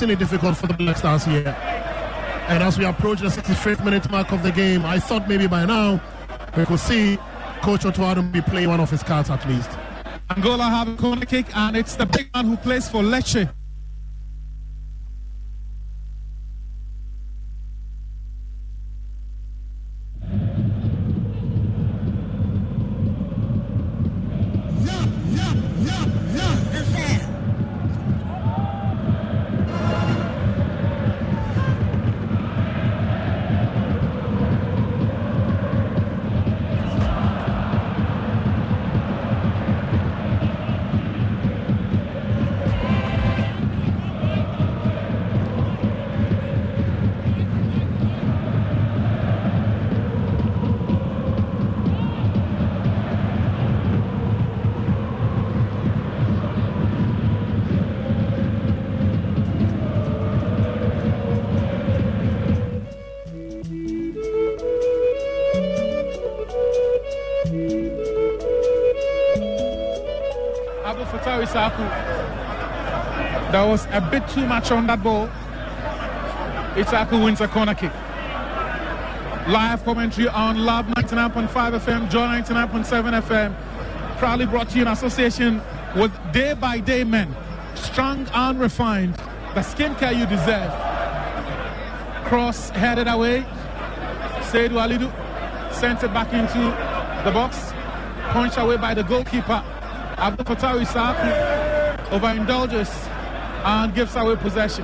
making it difficult for the Black Stars here. And as we approach the 65th minute mark of the game, I thought maybe by now we could see Coach Otto Addo be playing one of his cards at least. Angola have a corner kick, and it's the big man who plays for Lecce. There was a bit too much on that ball. Isaku wins a corner kick. Live commentary on Love 99.5 FM, Joy 99.7 FM. Proudly brought to you in association with Day by Day Men. Strong and refined. The skincare you deserve. Cross headed away. Seydou Alidou sent it back into the box. Punched away by the goalkeeper. Abdul Fattah Isaku overindulges and gives away possession.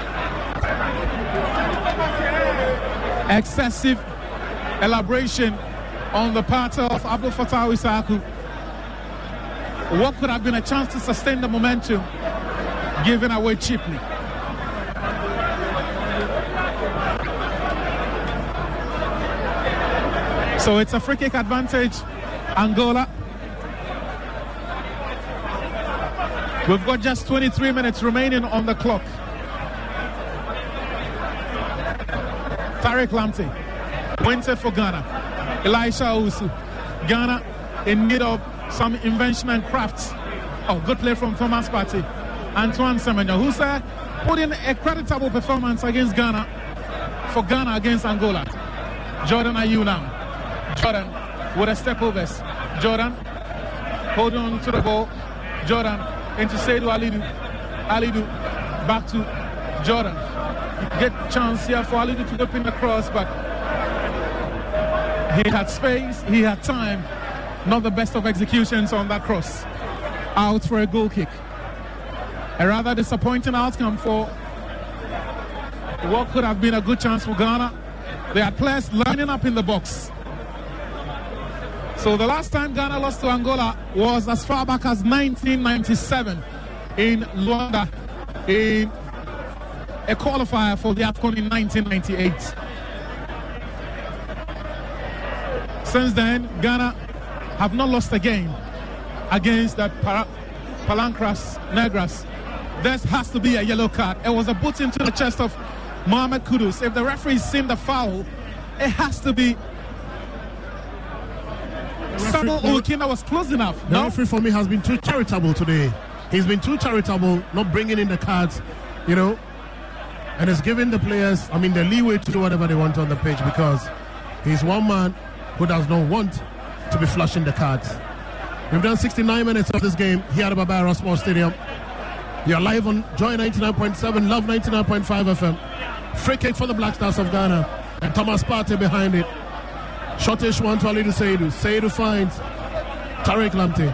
Excessive elaboration on the part of Abdul Fattah Isaku. What could have been a chance to sustain the momentum given away cheaply. So it's a free kick advantage, Angola. We've got just 23 minutes remaining on the clock. Tariq Lamptey wins it for Ghana. Elisha Owusu. Ghana in need of some invention and crafts. Oh, good play from Thomas Partey. Antoine Semenyo, who said put in a creditable performance against Ghana, for Ghana against Angola. Jordan Ayew now. Jordan with a step overs. Jordan hold on to the ball. Jordan into Seydou Alidou. Alidou back to Jordan. Get chance here for Alidou to open the cross, but he had space, he had time. Not the best of executions on that cross. Out for a goal kick. A rather disappointing outcome for what could have been a good chance for Ghana. They had players lining up in the box. So the last time Ghana lost to Angola was as far back as 1997 in Luanda in a qualifier for the AFCON in 1998. Since then, Ghana have not lost a game against that Palancras Negras. There has to be a yellow card. It was a boot into the chest of Mohamed Kudus. If the referee seen the foul, it has to be. Samuel Owukina was close enough. The referee for me has been too charitable today. He's been too charitable, not bringing in the cards, you know, and it's giving the players, the leeway to do whatever they want on the pitch, because he's one man who does not want to be flashing the cards. We've done 69 minutes of this game here at Baba Erasmus Stadium. You're live on Joy 99.7, Love 99.5 FM. Free kick for the Black Stars of Ghana, and Thomas Partey behind it. Shortish one to Alidou Seydou. Seydou finds Tariq Lamptey.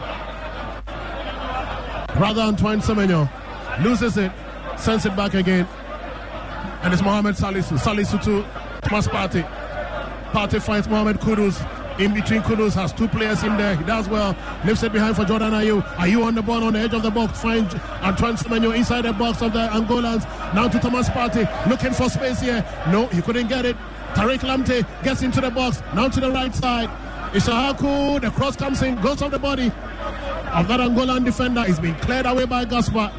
Brother Antoine Semenyo loses it, sends it back again. And it's Mohamed Salisu. Salisu to Thomas Partey. Partey finds Mohamed Kudus. In between, Kudus has two players in there. He does well. Lifts it behind for Jordan Ayew. Ayew on the ball on the edge of the box. Finds Antoine Semenyo inside the box of the Angolans. Now to Thomas Partey. Looking for space here. No, he couldn't get it. Tariq Lamptey gets into the box. Now to the right side. Isaku. The cross comes in. Goes off the body of that Angolan defender. Is being cleared away by Gaspar.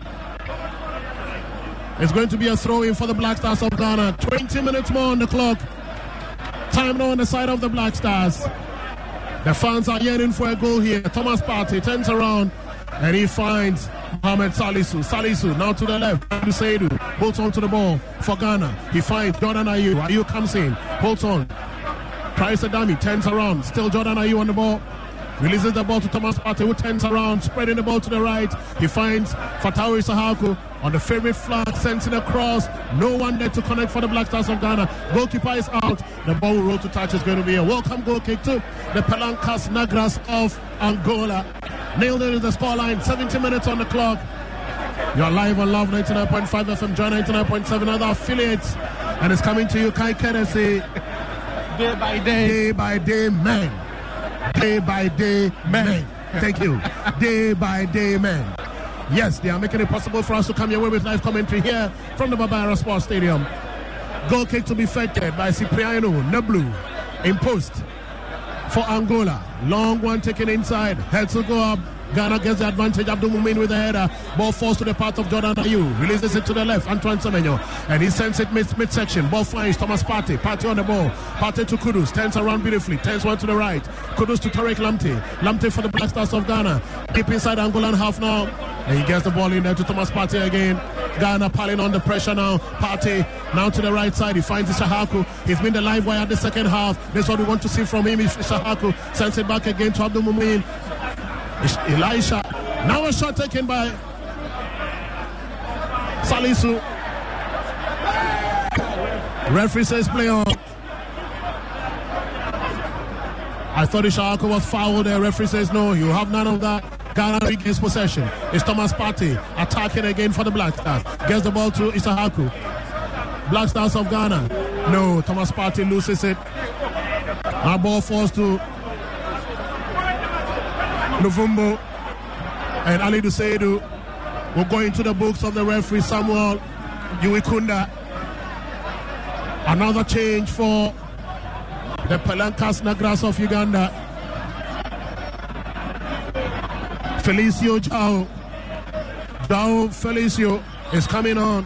It's going to be a throw-in for the Black Stars of Ghana. 20 minutes more on the clock. Time now on the side of the Black Stars. The fans are yearning for a goal here. Thomas Partey turns around and he finds Mohamed Salisu now to the left. Saidu holds on to the ball for Ghana. He finds Jordan Ayew. Ayew comes in, holds on, tries a dummy, turns around. Still Jordan Ayew on the ball. Releases the ball to Thomas Partey, who turns around, spreading the ball to the right. He finds Fatawu Issahaku on the favorite flag, sends it across. No one there to connect for the Black Stars of Ghana. Goalkeeper is out. The ball will roll to touch. Is going to be a welcome goal kick to the Palancas Negras of Angola. Nailed it in the scoreline. 70 minutes on the clock. You're live on Love 99.5 FM, Joy 99.7, other affiliates. And it's coming to you, Kai Kedesi. Day by day. Day by day, man. Day by day, man. Thank you. Day by day, man. Yes, they are making it possible for us to come your way with live commentary here from the Babara Sports Stadium. Goal kick to be fetched by Cipriano Neblu in post for Angola. Long one taken inside. Heads to go up. Ghana gets the advantage. Abdul Mumin with the header. Ball falls to the path of Jordan Ayew. Releases it to the left. Antoine Semenyo. And he sends it midsection. Ball flies. Thomas Partey. Partey on the ball. Partey to Kudus. Turns around beautifully. Turns one to the right. Kudus to Tariq Lamptey. Lamptey for the Black Stars of Ghana. Deep inside Angolan half now. And he gets the ball in there to Thomas Partey again. Ghana piling on the pressure now. Partey now to the right side. He finds Issahaku. He's been the live wire at the second half. That's what we want to see from him. Issahaku sends it back again to Abdul Mumin. Elisha. Now a shot taken by Salisu. Referee says play on. I thought Issahaku was fouled there. Referee says no, you have none of that. Ghana regains possession. It's Thomas Partey attacking again for the Black Stars. Gets the ball to Issahaku. Black Stars of Ghana. No, Thomas Partey loses it. Our ball falls to Luvumbo and Ali Duseidu will go into the books of the referee Samuel Uwikunda. Another change for the Palancas Negras of Uganda. Felicio João Felicio is coming on.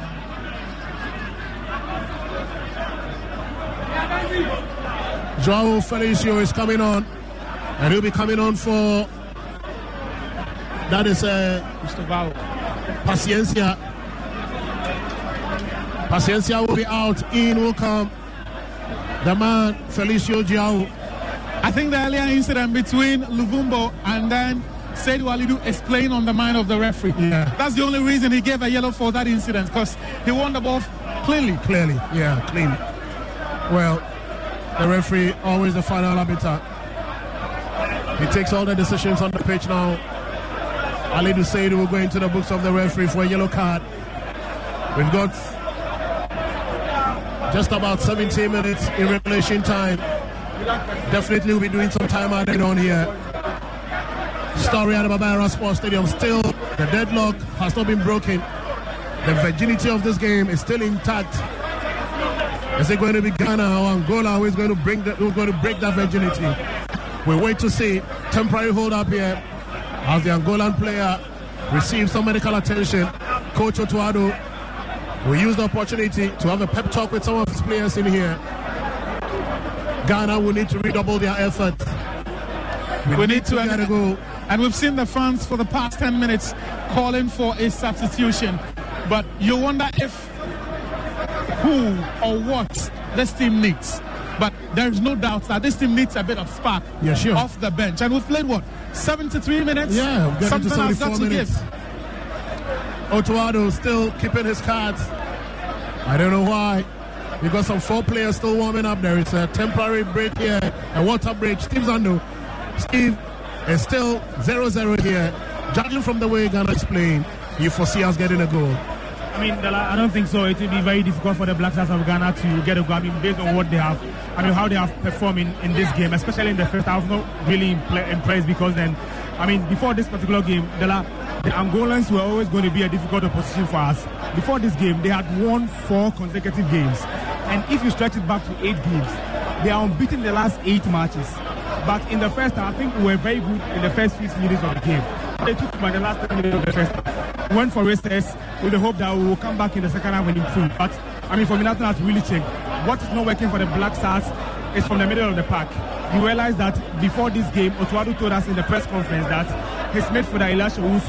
João Felicio is coming on. And he'll be coming on for, that is Mr. Val. Paciencia. Paciencia will be out. In will come the man, Felicio João. I think the earlier incident between Luvumbo and then Seydou Alidou explained on the mind of the referee. Yeah. That's the only reason he gave a yellow for that incident, because he won the ball cleanly. Clearly, yeah, clean. Well, the referee always the final arbiter. He takes all the decisions on the pitch now. Ali Duseidu will go into the books of the referee for a yellow card. We've got just about 17 minutes in regulation time. Definitely we'll be doing some time added on here. Story at the Babara Sports Stadium. Still, the deadlock has not been broken. The virginity of this game is still intact. Is it going to be Ghana or Angola who is going to break that virginity? We wait to see. Temporary hold up here as the Angolan player receives some medical attention. Coach Otuado will use the opportunity to have a pep talk with some of his players in here. Ghana will need to redouble their efforts. We need to get a goal. And we've seen the fans for the past 10 minutes calling for a substitution. But you wonder if who or what this team needs. But there's no doubt that this team needs a bit of spark off the bench. And we've played, 73 minutes? Yeah, we're getting to 74 minutes. Give. Otuado still keeping his cards. I don't know why. We've got some 4 players still warming up there. It's a temporary break here, a water break. Steve Zando. Steve is still 0-0 here. Judging from the way Ghana is playing, you foresee us getting a goal. I mean, I don't think so. It will be very difficult for the Black Stars of Ghana to get a goal. I mean, based on what they have, how they have performed in this game, especially in the first half, not really impressed because then, before this particular game, the Angolans were always going to be a difficult opposition for us. Before this game, they had won 4 consecutive games. And if you stretch it back to 8 games, they are unbeaten the last 8 matches. But in the first half, I think we were very good in the first 6 minutes of the game. They took by the last 10 minutes of the first half. Went for recess with the hope that we will come back in the second half and improve. But, for me, nothing has really changed. What is not working for the Black Stars is from the middle of the pack. You realize that before this game, Otuado told us in the press conference that his midfielder Elisha Owusu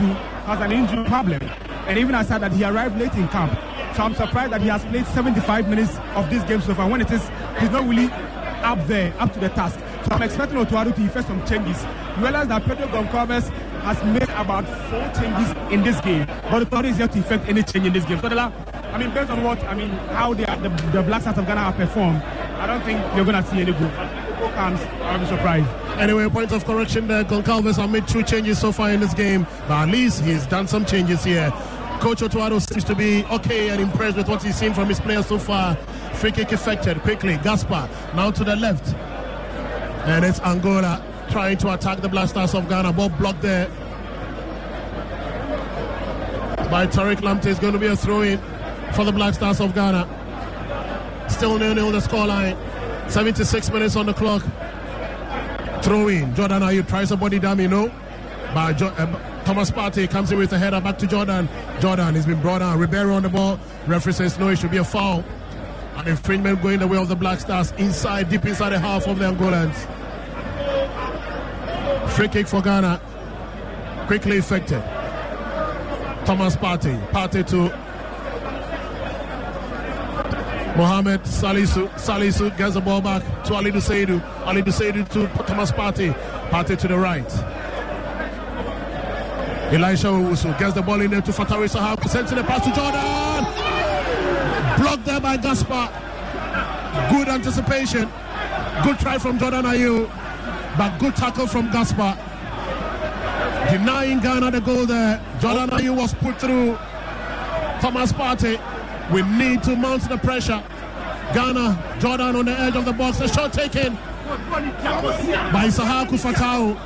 has an injury problem. And even aside that, he arrived late in camp. So I'm surprised that he has played 75 minutes of this game so far. When he's not really up to the task. So I'm expecting Otuado to effect some changes. You realize that Pedro Goncalves has made about 4 changes in this game, but Otuado is yet to effect any change in this game. So based on how the Black Stars of Ghana have performed, I don't think you're going to see any goal. I'll be surprised. Anyway, point of correction there. Goncalves have made 2 changes so far in this game, but at least he's done some changes here. Coach Otuado seems to be okay and impressed with what he's seen from his players so far. Free kick effected quickly. Gaspar now to the left. And it's Angola trying to attack the Black Stars of Ghana. Ball blocked there by Tariq Lamptey. It's going to be a throw-in for the Black Stars of Ghana. Still 0-0 the scoreline. 76 minutes on the clock. Throw-in. Jordan Ayew tries a body dummy, no? By Thomas Partey comes in with a header back to Jordan. Jordan has been brought down. Ribeiro on the ball. Referee says no, it should be a foul. An infringement going the way of the Black Stars deep inside the half of the Angolans. Free kick for Ghana. Quickly effected. Thomas Partey. Partey to Mohamed Salisu. Salisu gets the ball back to Alidou Seydou. Alidou Seydou to Thomas Partey. Partey to the right. Elisha Owusu gets the ball in there to Fatari Sahaku. Sends the pass to Jordan. Blocked there by Gaspar. Good anticipation. Good try from Jordan Ayew. But good tackle from Gaspar. Denying Ghana the goal there. Jordan Ayew was put through. Thomas Partey. We need to mount the pressure. Ghana, Jordan on the edge of the box. The shot taken by Sahaku Fatau.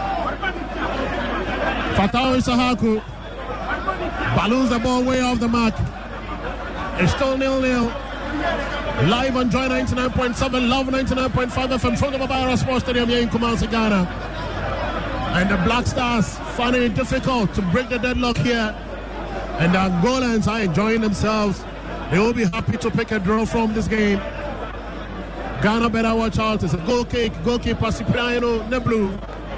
Fatau Sahaku balloons the ball way off the mark. It's still 0-0. Live on Joy 99.7, Love 99.5 FM from the Babara Sports Stadium here in Kumasi, Ghana. And the Black Stars finding it difficult to break the deadlock here. And the Angolans are enjoying themselves. They will be happy to pick a draw from this game. Ghana better watch out. It's a goal kick. Goalkeeper Cipriano Neblu.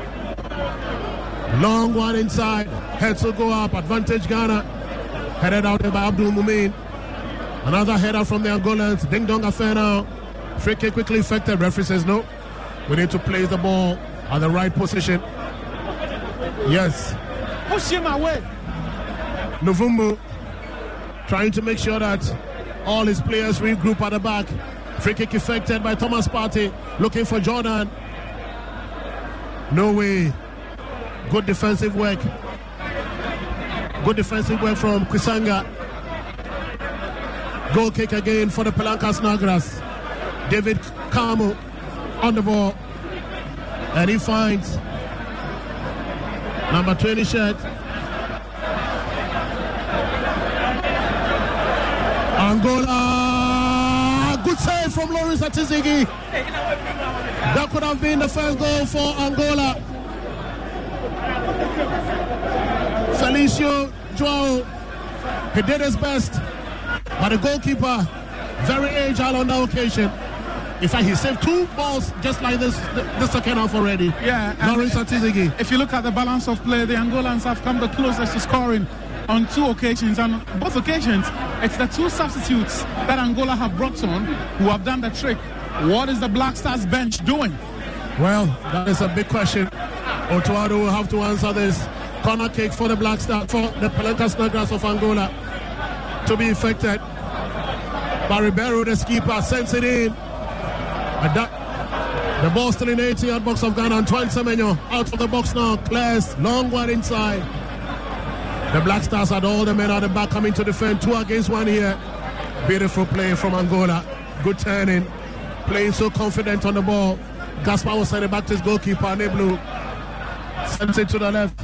Long one inside. Heads will go up. Advantage Ghana. Headed out by Abdul Mumin. Another header from the Angolans. Ding dong affair now. Free kick quickly effected. Referee says no. We need to place the ball at the right position. Yes. Push him away. Novumbu trying to make sure that all his players regroup at the back. Free kick effected by Thomas Partey. Looking for Jordan. No way. Good defensive work. Good defensive work from Kwisanga. Goal kick again for the Pelancas Negras. David Carmo on the ball. And he finds number 20 shirt. Angola. Good save from Lawrence Atizigi. That could have been the first goal for Angola. Felicio Joao, he did his best, but the goalkeeper, very agile on that occasion. In fact, he saved 2 balls just like this the second half already. Yeah, Lawrence Atizigi. If you look at the balance of play, the Angolans have come the closest to scoring on 2 occasions, and on both occasions, it's the 2 substitutes that Angola have brought on who have done the trick. What is the Black Stars bench doing? Well, that is a big question. Otuado will have to answer this. Corner kick for the Black Stars, for the Pelancas Negras of Angola to be effected. Ribeiro, the skipper, sends it in. The ball still in the 80-yard box of Ghana. Antoine Semenyo out of the box now. Clears, long one inside. The Black Stars had all the men at the back coming to defend. 2 against 1 here. Beautiful play from Angola. Good turning. Playing so confident on the ball. Gaspar will send it back to his goalkeeper, Neblu. Sends it to the left.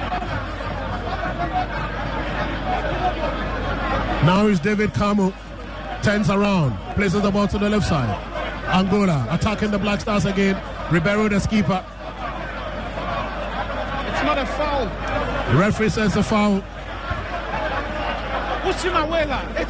Now is David Carmo. Turns around. Places the ball to the left side. Angola attacking the Black Stars again. Ribeiro, the skipper. It's not a foul. The referee says a foul. Push him away,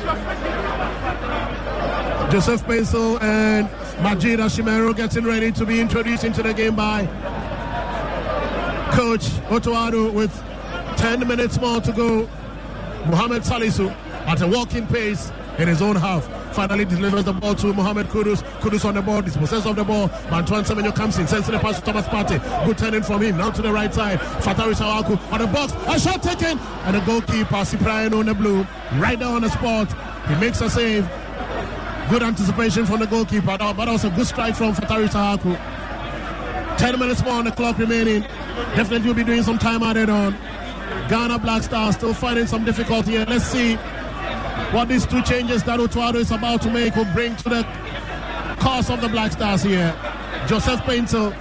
Joseph Peso and Majid Ashimero getting ready to be introduced into the game by Coach Otuado with 10 minutes more to go. Mohamed Salisu at a walking pace in his own half. Finally delivers the ball to Mohamed Kudus. Kudus on the ball, dispossessed of the ball. Antoine Semenyo comes in, sends the pass to Thomas Partey. Good turning from him, now to the right side. Fatawi Sawaku on the box, a shot taken, and the goalkeeper Cyprian on the blue, right there on the spot. He makes a save. Good anticipation from the goalkeeper, but also a good strike from Fatawi Sawaku. 10 minutes more on the clock remaining. Definitely will be doing some time added on. Ghana Black Stars still finding some difficulty here. Let's see what these two changes that Otuado is about to make will bring to the cause of the Black Stars here. Joseph Painter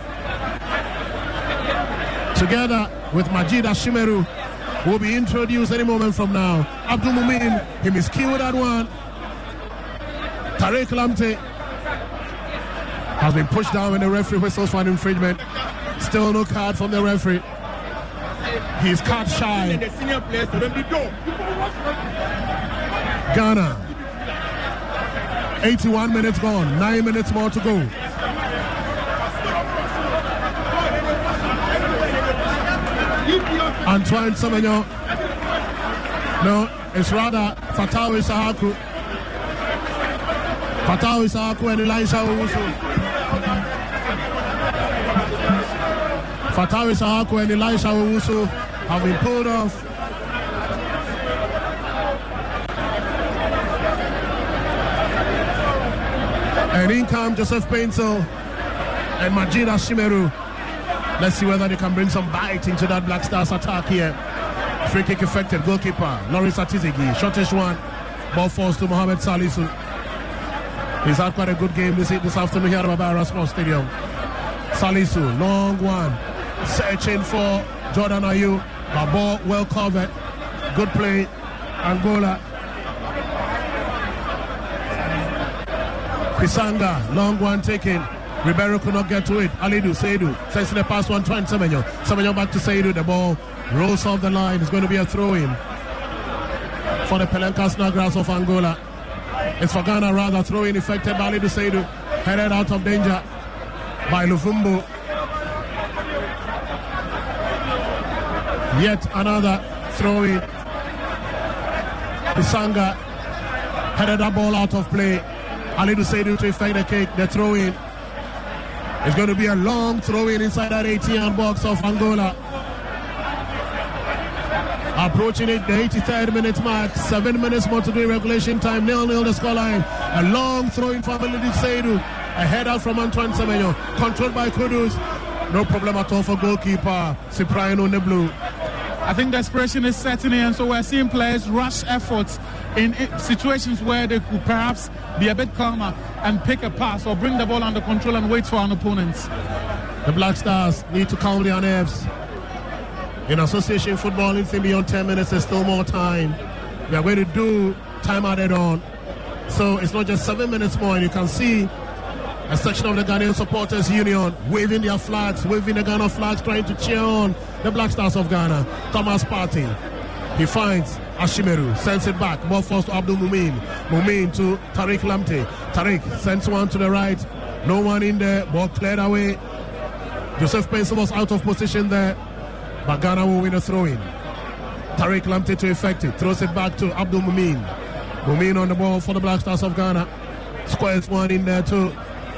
together with Majid Ashimeru will be introduced any moment from now. Abdul Mumin, he miskilled that one. Tariq Lamptey has been pushed down when the referee whistles for an infringement. Still no card from the referee. He's card shy. Ghana, 81 minutes gone, 9 minutes more to go. Antoine Semenyo. No, it's rather Fatawi Sahaku. Fatawi Sahaku and Elisha Owusu. Fatawi Sahaku and Elisha Owusu have been pulled off. And in come Joseph Painter and Majid Ashimeru. Let's see whether they can bring some bite into that Black Stars attack here. Free kick effective, goalkeeper Lawrence Atizigi, shortish one, ball falls to Mohamed Salisu. He's had quite a good game this afternoon here at Babara Sports Stadium. Salisu, long one, searching for Jordan Ayew, but ball well covered, good play, Angola. Pisanga, long one taken. Ribeiro could not get to it. Alidu, Seidu, sends the pass one, trying Semenyo. Semenyo back to Seidu. The ball rolls off the line. It's going to be a throw-in for the Pelencas Negras of Angola. It's for Ghana rather. Throw-in effected by Alidu Seidu. Headed out of danger by Luvumbu. Yet another throw-in. Pisanga headed that ball out of play. Alidu Seidu to effect the kick, the throw-in. It's going to be a long throw-in inside that 18 box of Angola. Approaching it, the 83rd minute mark. 7 minutes more to do regulation time. 0-0 the scoreline. A long throw-in for Alidu Seidu. A header from Antoine Semenyo. Controlled by Kudus. No problem at all for goalkeeper Cyprian on the blue. I think desperation is setting in, so we're seeing players rush efforts in situations where they could perhaps be a bit calmer and pick a pass or bring the ball under control and wait for an opponent. The Black Stars need to calm their nerves. In association football, anything beyond 10 minutes, there's still more time. We are going to do time added on. So it's not just 7 minutes more, and you can see a section of the Ghanaian Supporters Union waving their flags, waving the Ghana flags, trying to cheer on the Black Stars of Ghana. Thomas Partey, he finds Ashimeru, sends it back, ball falls to Abdul Mumin. Mumin to Tariq Lamptey. Tariq sends one to the right, no one in there, ball cleared away. Joseph Painter was out of position there, but Ghana will win a throw-in. Tariq Lamptey to effect it, throws it back to Abdul Mumin. Mumin on the ball for the Black Stars of Ghana. Squares one in there too.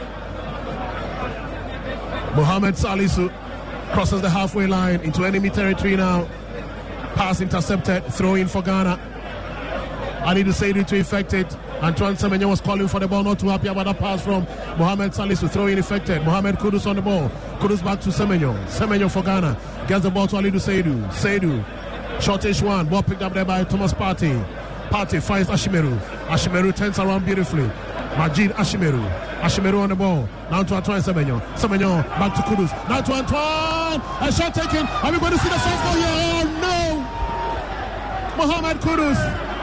Mohamed Salisu crosses the halfway line into enemy territory now. Pass intercepted, throw in for Ghana. Alidu Seidu to effect it. Antoine Semenyo was calling for the ball, not too happy about the pass from Mohamed Salisu. Throw in effected. Mohamed Kudus on the ball. Kudus back to Semenyo. Semenyo for Ghana. Gets the ball to Alidu Seidu. Seidu. Shortish one. Ball picked up there by Thomas Partey. Partey finds Ashimeru. Ashimeru turns around beautifully. Majid Ashimeru. Ashimeru on the ball. Now to Antoine Semenyo. Semenyo back to Kudus. Now to Antoine. A shot taken. Are we going to see the first goal here? Oh no! Mohamed Kudus.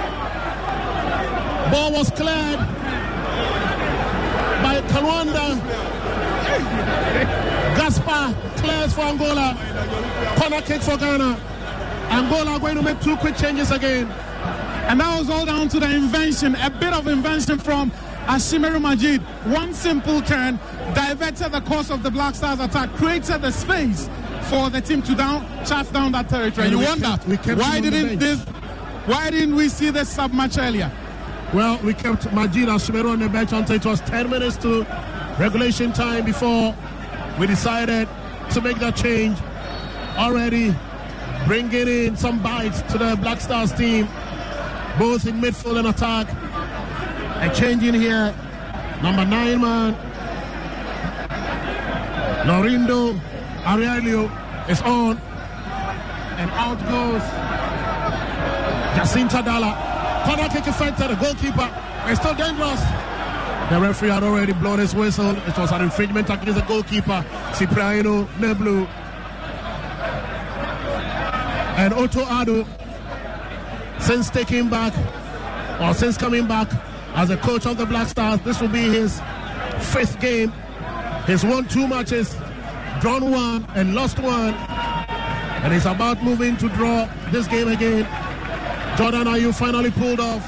Ball was cleared by Kalwanda. Gaspar clears for Angola. Corner kick for Ghana. Angola are going to make two quick changes again. And that was all down to the invention, a bit of invention from Ashimeru Majid. One simple turn diverted the course of the Black Stars attack, created the space for the team to shut down that territory. And you we wonder kept why didn't we see this sub much earlier? Well, we kept Majid Ashimeru on the bench until it was 10 minutes to regulation time before we decided to make that change. Already bringing in some bites to the Black Stars team, both in midfield and attack. A change in here. Number 9 man, Lorindo Arielio is on. And out goes Jacinta Dalla. Corner kick affected, the goalkeeper is still dangerous. The referee had already blown his whistle. It was an infringement against the goalkeeper, Cipriano Neblu. And Otto Addo, since coming back as a coach of the Black Stars, this will be his 5th game. He's won 2 matches, drawn 1 and lost 1. And he's about moving to draw this game again. Jordan Ayew finally pulled off.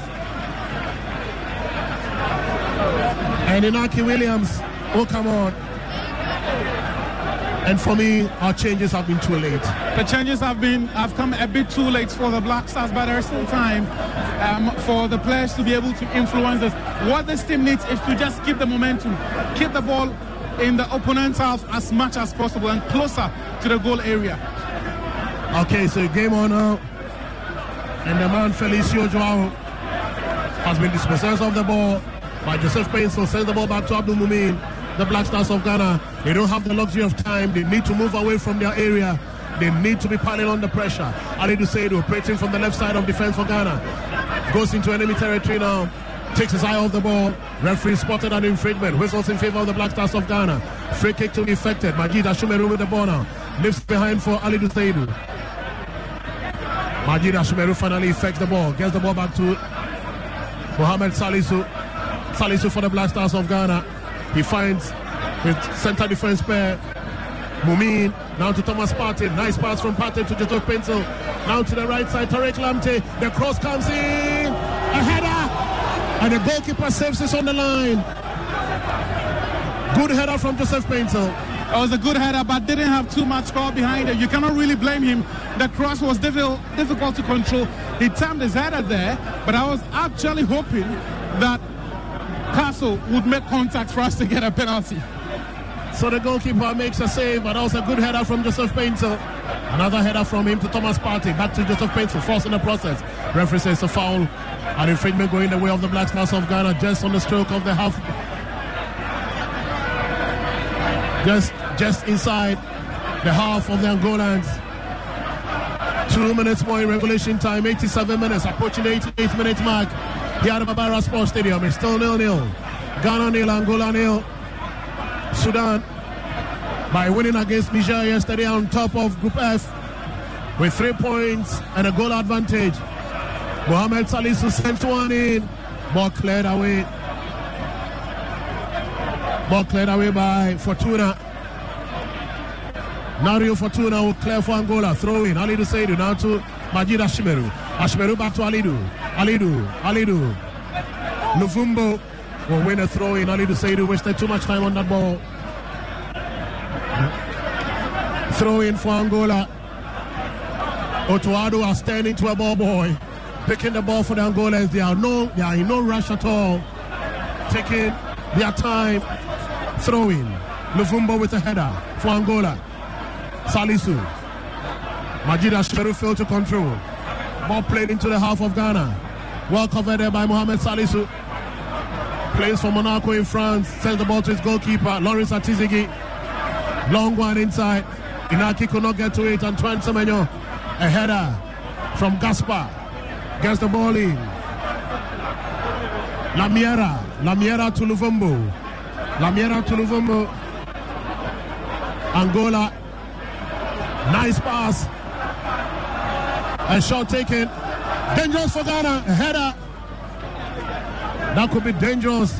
And Inaki Williams, oh come on. And for me, our changes have been too late. The changes have come a bit too late for the Black Stars, but there's still time for the players to be able to influence this. What this team needs is to just keep the momentum, keep the ball in the opponent's half as much as possible and closer to the goal area. Okay, so game on now. And the man Felicio Joao has been dispossessed of the ball by Joseph Painsil. Sends the ball back to Abdul Mumin. The Black Stars of Ghana, they don't have the luxury of time. They need to move away from their area. They need to be piling on the pressure. Alidu Seidu operating from the left side of defense for Ghana. Goes into enemy territory now. Takes his eye off the ball. Referee spotted an infringement. Whistles in favor of the Black Stars of Ghana. Free kick to be effected. Majid Ashimeru with the ball now. Lifts behind for Alidu Seidu. Majid Ashimeru finally effects the ball. Gets the ball back to Mohamed Salisu. Salisu for the Black Stars of Ghana. He finds his center defense pair. Mumin, now to Thomas Partey. Nice pass from Partey to Joseph Painsil. Now to the right side, Tariq Lamptey. The cross comes in. A header. And the goalkeeper saves this on the line. Good header from Joseph Painsil. It was a good header, but didn't have too much power behind it. You cannot really blame him. The cross was difficult to control. He timed his header there, but I was actually hoping that Castle would make contact for us to get a penalty. So the goalkeeper makes a save, but also a good header from Joseph Painsil. Another header from him to Thomas Partey. Back to Joseph Painsil, forcing the process. Referee says a foul. An infringement going the way of the Black Stars of Ghana, just on the stroke of the half. Just inside the half of the Angolans. 2 minutes more in regulation time, 87 minutes, approaching the 88th minute mark. Here at Babara Sports Stadium, it's still 0-0. Ghana 0, Angola 0. Sudan, by winning against Niger yesterday on top of Group F with 3 points and a goal advantage. Mohamed Salisu sent one in. Ball cleared away. Ball cleared away by Fortuna. Nario Fortuna will clear for Angola. Throw in. Alidu Seidu now to Majid Ashimeru. Ashimeru back to Alidu. Alidu. Luvumbo will win a throw in. Alidu Seidu wasted too much time on that ball. Throw in for Angola. Otto Addo are standing to a ball boy. Picking the ball for the Angolans. They are in no rush at all. Taking their time. Throw in. Luvumbo with a header for Angola. Salisu. Majid Ashimeru failed to control. Ball played into the half of Ghana. Well covered there by Mohamed Salisu. Plays for Monaco in France. Sends the ball to his goalkeeper, Lawrence Atizigi. Long one inside. Inaki could not get to it. Antoine Semenyo. A header from Gaspar. Gets the ball in. Lamiera to Luvumbo. Angola. Nice pass. A shot taken. Dangerous for Ghana. A header. That could be dangerous.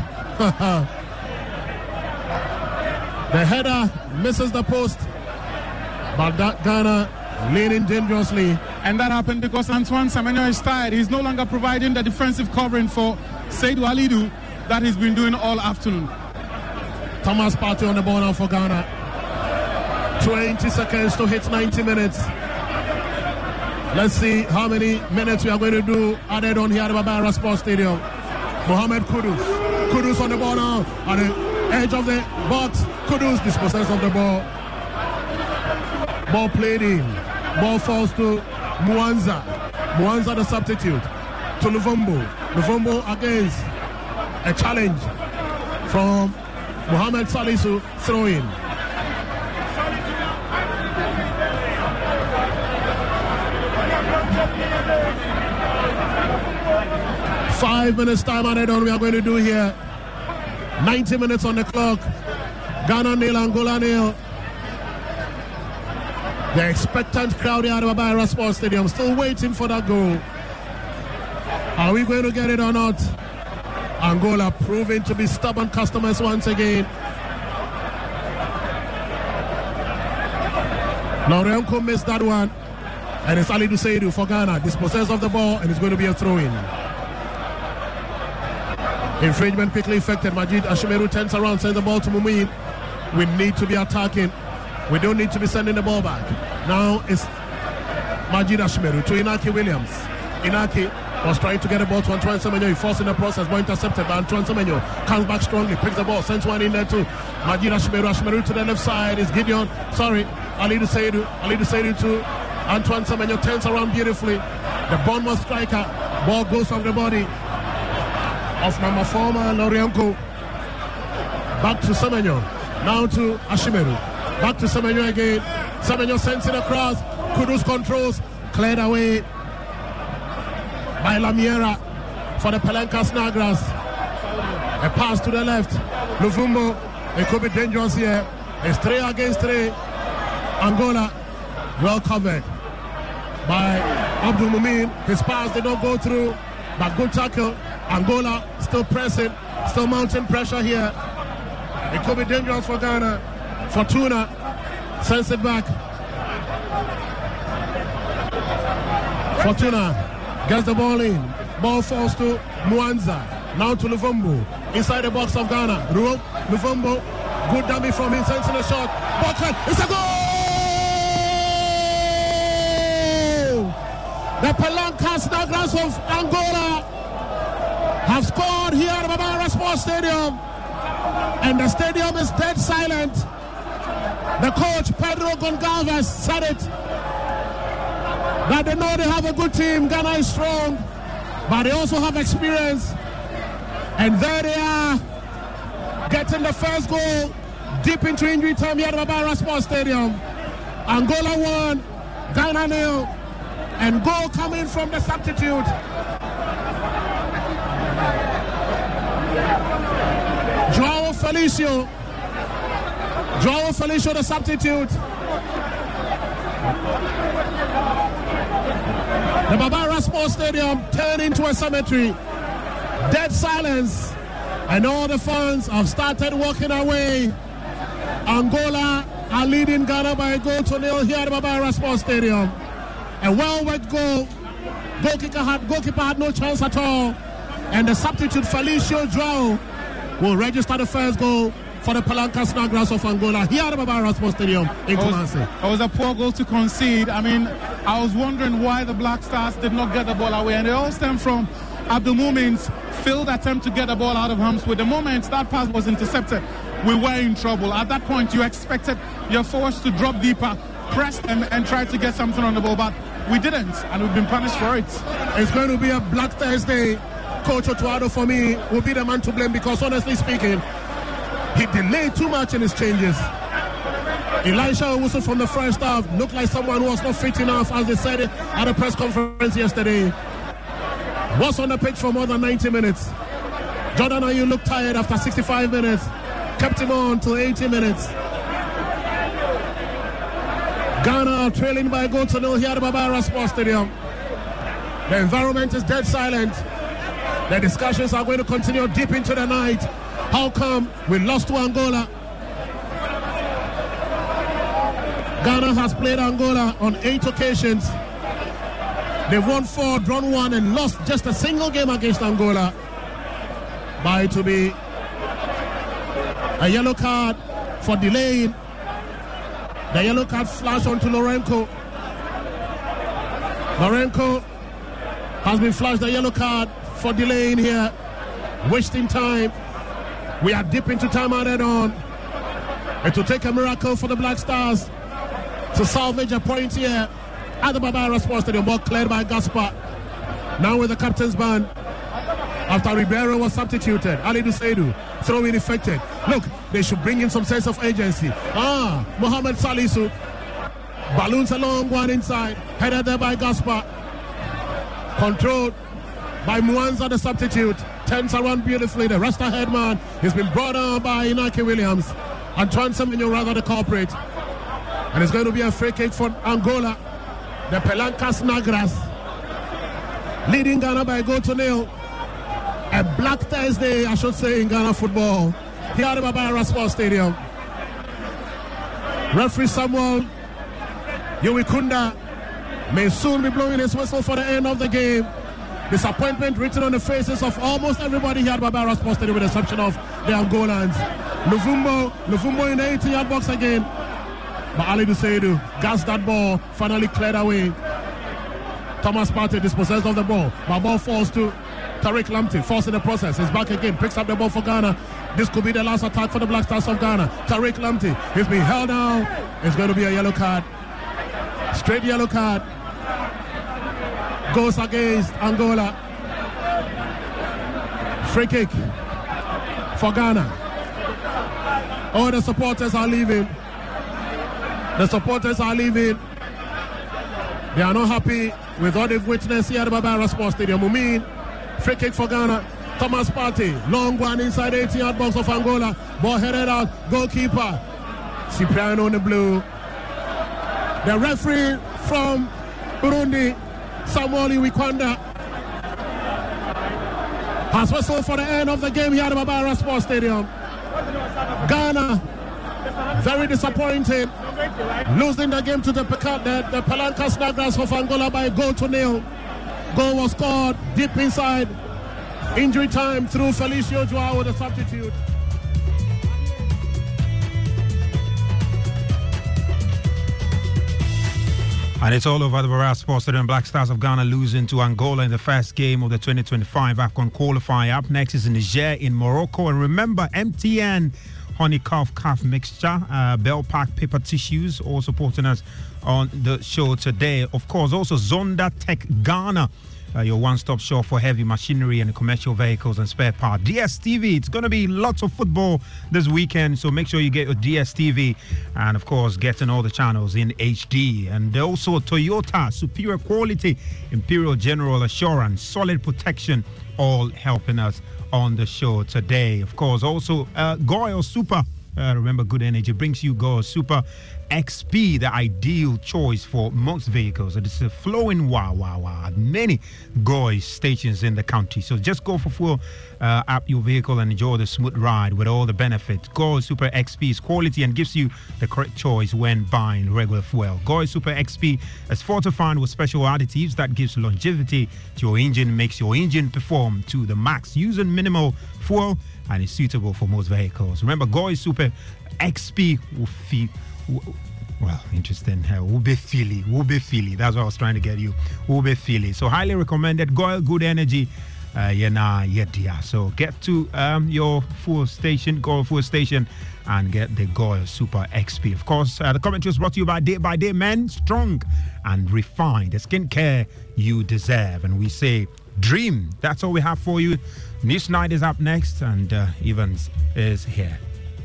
The header misses the post. But that Ghana leaning dangerously. And that happened because Antoine Semenyo is tired. He's no longer providing the defensive covering for Seydou Alidu that he's been doing all afternoon. Thomas Partey on the ball now for Ghana. 20 seconds to hit 90 minutes. Let's see how many minutes we are going to do added on here at Babara Sports Stadium. Mohamed Kudus. Kudus on the ball now. At the edge of the box. Kudus dispossessed of the ball. Ball played in. Ball falls to Mwanza. Mwanza the substitute. To Luvumbo. Luvumbo against a challenge from Mohamed Salisu, throw in. Five minutes time added on we are going to do here. 90 minutes on the clock. Ghana nil, Angola nil. The expectant crowd here at Babara Sports Stadium still waiting for that goal. Are we going to get it or not? Angola proving to be stubborn customers once again. Laurenko missed that one. And it's Ali Duseidu for Ghana. Dispossessed of the ball and it's going to be a throw-in. Infringement quickly affected. Majid Ashimeru turns around, sends the ball to Mumin. We need to be attacking. We don't need to be sending the ball back. Now it's Majid Ashimeru to Inaki Williams. Inaki was trying to get the ball to Antoine Semenyo. He falls in the process, but intercepted by Antoine Semenyo. Comes back strongly, picks the ball, sends one in there too. Majid Ashimeru. Ashimeru to the left side is Gideon. Sorry, Ali Duseidu. Ali Duseidu to Antoine Semenyo. Turns around beautifully. The Bournemouth striker. Ball goes from the body of number 4 Lorienko. Back to Semenyo. Now to Ashimeru. Back to Semenyo again. Semenyo sends it across. Kudus controls. Cleared away by Lamiera for the Palanca Snodgrass. A pass to the left. Luvumbo. It could be dangerous here. It's 3 against 3. Angola well covered by Abdul Mumin. His pass did not go through, but good tackle. Angola still pressing, still mounting pressure here. It could be dangerous for Ghana. Fortuna sends it back. Fortuna gets the ball in. Ball falls to Mwanza. Now to Luvumbo. Inside the box of Ghana. Luvumbo. Good dummy from him. Sends in a shot. Botman. It's a goal! The Palanca Snodgrass of Angola have scored here at Babara Sports Stadium. And the stadium is dead silent. The coach, Pedro Gonçalves, said it. That they know they have a good team. Ghana is strong. But they also have experience. And there they are, getting the first goal deep into injury time here at Babara Sports Stadium. Angola 1, Ghana 0. And goal coming from the substitute. João Felicio, the substitute. The Babara Sports Stadium turned into a cemetery. Dead silence. And all the fans have started walking away. Angola are leading Ghana by a goal to 0 here at Babara Sports Stadium. A well-worked goal. Goalkeeper had no chance at all. And the substitute Felicio João will register the first goal for the Palanca Snodgrass of Angola here at Babara Sports Stadium in Kumasi. It was a poor goal to concede. I mean, I was wondering why the Black Stars did not get the ball away. And it all stemmed from Abdul Mumin's failed attempt to get the ball out of Hams. With the moment that pass was intercepted, we were in trouble. At that point, you expected your forwards to drop deeper, press them, and try to get something on the ball. But we didn't, and we've been punished for it. It's going to be a Black Thursday. Coach Otuado, for me, will be the man to blame because, honestly speaking, he delayed too much in his changes. Elisha Owusu from the first half looked like someone who was not fit enough, as they said it at a press conference yesterday. Was on the pitch for more than 90 minutes. Jordan Ayew looked tired after 65 minutes. Kept him on till 80 minutes. Ghana trailing by a goal to 0 here at Babara Sports Stadium. The environment is dead silent. The discussions are going to continue deep into the night. How come we lost to Angola? Ghana has played Angola on 8 occasions. They've won 4, drawn 1, and lost just a single game against Angola. By to be a yellow card for delaying The yellow card flashed onto Lorenko. Lorenko has been flashed the yellow card for delaying here, wasting time. We are deep into time added on. It will take a miracle for the Black Stars to salvage a point here at the Barbara Sports Stadium. Ball cleared by Gaspar. Now with the captain's band. After Ribeiro was substituted, Ali Duseidu throw-in effected. Look, they should bring in some sense of agency. Mohamed Salisu. Balloons a long one inside. Headed there by Gaspar. Controlled by Mwanza, the substitute. Turns around beautifully. The Rasta headman has been brought on by Inaki Williams. Antoine Semenyo rather the culprit. And it's going to be a free kick for Angola. The Pelancas Negras leading Ghana by a goal to nil. A Black Thursday, I should say, in Ghana football. Here at the Barbara Sports Stadium. Referee Samuel Yowikunda may soon be blowing his whistle for the end of the game. Disappointment written on the faces of almost everybody here at Barbara Sports Stadium, with the exception of the Angolans. Luvumbo in the 18-yard box again. But Ali Duseidu gassed that ball, finally cleared away. Thomas Partey dispossessed of the ball. My ball falls to Tariq Lamptey, forcing the process. He's back again, picks up the ball for Ghana. This could be the last attack for the Black Stars of Ghana. Tariq Lamptey, he's been held down. It's going to be a yellow card. Straight yellow card. Goes against Angola. Free kick for Ghana. Oh, the supporters are leaving. The supporters are leaving. They are not happy with what they've witnessed here at the Barbara Sports Stadium. Mumin, free kick for Ghana. Thomas Partey, long one inside 18-yard box of Angola. Ball headed out. Goalkeeper Cipriano in the blue. The referee from Burundi, Samuel Iwikwanda, has whistled for the end of the game here at the Barbara Sports Stadium. Ghana, very disappointed, losing the game to the Pelancas Negras of Angola by a goal to nil. Goal was scored deep inside injury time through Felicio Joao, the substitute. And it's all over the Barbara Sports Stadium. Black Stars of Ghana losing to Angola in the first game of the 2025 AFCON qualifier. Up next is Niger in Morocco. And remember, MTN honey calf mixture, Bell Pack paper tissues, all supporting us on the show today. Of course, also Zonda Tech Ghana, your one-stop shop for heavy machinery and commercial vehicles and spare parts. DSTV, it's going to be lots of football this weekend, so make sure you get your DSTV, and of course getting all the channels in HD. And also Toyota, superior quality, Imperial General Assurance, solid protection, all helping us on the show today. Of course, also Goyle Super, remember, good energy brings you Goyle Super XP, the ideal choice for most vehicles. It's a flowing many Goy stations in the country. So just go for full up your vehicle and enjoy the smooth ride with all the benefits. Goy Super XP is quality and gives you the correct choice when buying regular fuel. Goy Super XP is fortified with special additives that gives longevity to your engine, makes your engine perform to the max using minimal fuel, and is suitable for most vehicles. Remember, Goy Super XP will feel interesting. Ube Philly. That's what I was trying to get you. Ube Philly. So highly recommended. Goyle Good Energy. So get to your fuel station, Goyle fuel station, and get the Goyle Super XP. Of course, the commentary was brought to you by Day Men, strong and refined. The skincare you deserve. And we say, dream. That's all we have for you. News Night is up next, and Evans is here.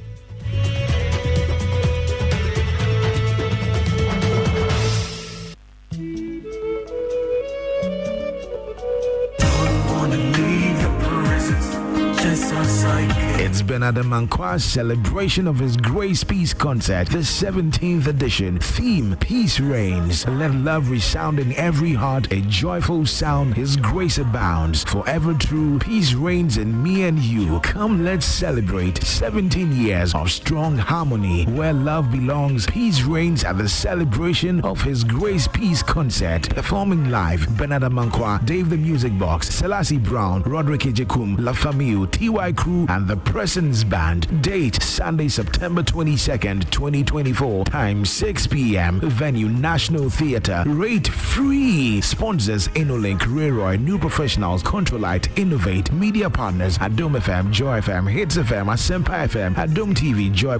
It's Bernard Mankwa's celebration of his Grace Peace concert, the 17th edition. Theme, Peace Reigns. Let love resound in every heart, a joyful sound. His grace abounds, forever true. Peace reigns in me and you. Come, let's celebrate 17 years of strong harmony. Where love belongs, peace reigns at the celebration of his Grace Peace concert. Performing live, Bernard Mankwa, Dave the Music Box, Selassie Brown, Roderick Ejekum, La Famille, T.Y. TY Crew and the Presence Band. Date Sunday, September 22nd, 2024. Time 6 p.m. Venue National Theatre. Rate free. Sponsors InnoLink, Rayroy, New Professionals, Controlite, Innovate, Media Partners, Adom FM, Joy FM, Hits FM, Asempa FM, Adom TV, Joy